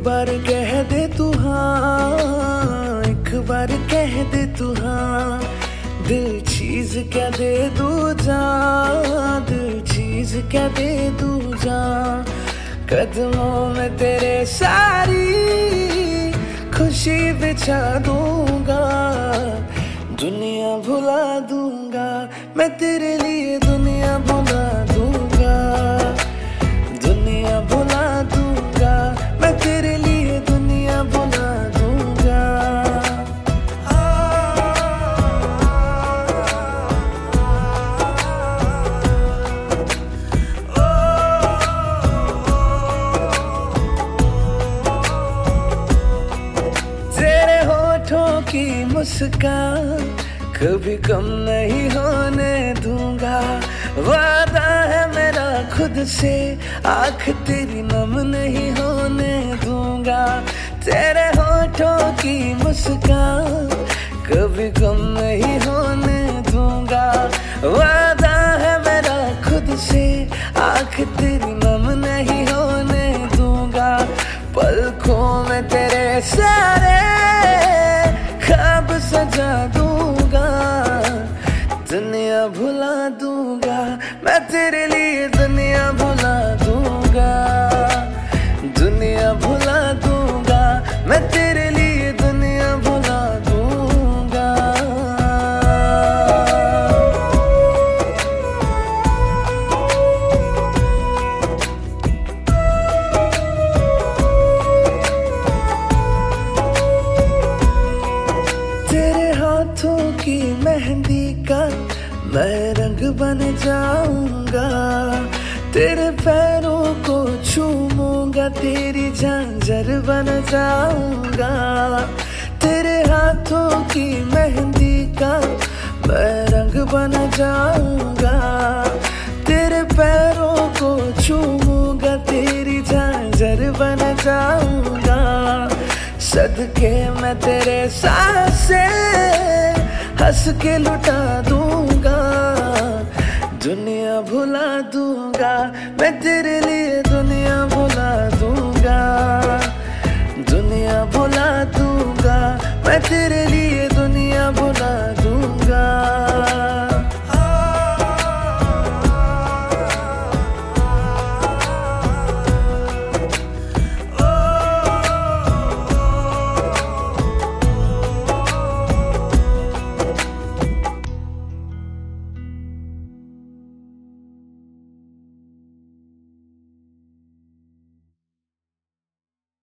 बार कह दे तू हाँ, एक बार कह दे तू हाँ। दिल चीज क्या दे दू जान, दिल चीज क्या दे दू जान। कदमों में तेरे सारी खुशी बिछा दूंगा, दुनिया भुला दूंगा मैं तेरे लिए, दुनिया भुला दूंगा, दुनिया भुला दूंगा मैं तेरे लिए, दुनिया भुला दूंगा। तेरे होठों की मुस्कान कभी कम नहीं होने दूंगा, वादा है मेरा खुद से, आँख तेरी नम नहीं होने दूंगा। तेरे होठों की मुस्कान कभी कम नहीं होने दूंगा, वादा है मेरा खुद से, आँख तेरी नम नहीं होने दूंगा। पलकों में तेरे सारे ख्वाब सजा दूंगा, दुनिया भुला दूंगा मैं तेरे लिए, दुनिया भुला दूंगा, दुनिया भुला दूंगा मैं तेरे लिए, दुनिया भुला दूंगा। तेरे हाथों की मेहंदी का मैं रंग बन जाऊंगा, तेरे पैरों को चूमूंगा, तेरी झांझर बन जाऊंगा। तेरे हाथों की मेहंदी का मैं रंग बन जाऊंगा, तेरे पैरों को चूमूंगा, तेरी झांझर बन जाऊंगा। सदके मैं तेरे सांसें हंस के लुटा दूंगा, दुनिया भुला दूंगा मैं तेरे लिए, दुनिया भुला दूंगा, दुनिया भुला दूंगा मैं तेरे